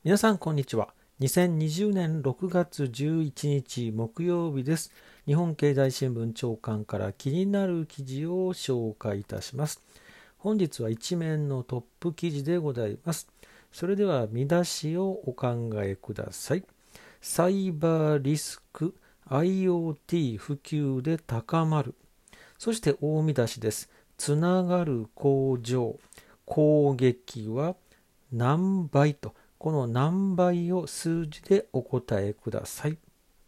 皆さんこんにちは。2020年6月11日木曜日です。日本経済新聞朝刊から気になる記事を紹介いたします。本日は一面のトップ記事でございます。それでは見出しをお考えください。サイバーリスク IoT 普及で高まる。そして大見出しです。つながる工場攻撃は何倍と、この何倍を数字でお答えください。